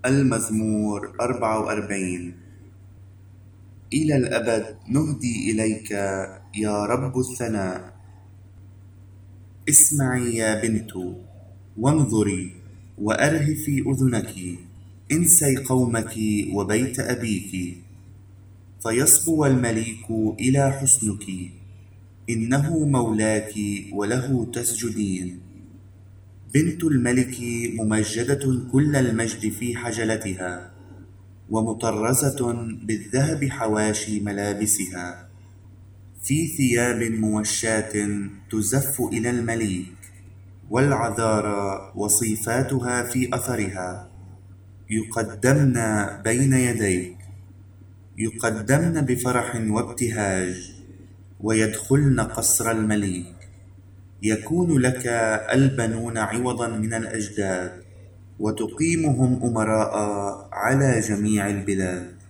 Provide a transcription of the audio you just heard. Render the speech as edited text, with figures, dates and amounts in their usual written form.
المزمور 44. إلى الأبد نهدي إليك يا رب الثناء. اسمعي يا بنت وانظري وأرهفي أذنك، انسي قومك وبيت أبيك، فيصبو المليك إلى حصنك، إنه مولاك وله تسجدين. بنت الملك ممجدة كل المجد في حجلتها، ومطرزة بالذهب حواشي ملابسها، في ثياب موشاة تزف إلى المليك، والعذارى وصيفاتها في أثرها يقدمن بين يديك، يقدمن بفرح وابتهاج، ويدخلن قصر المليك. يكون لك البنون عوضا من الأجداد، وتقيمهم أمراء على جميع البلاد.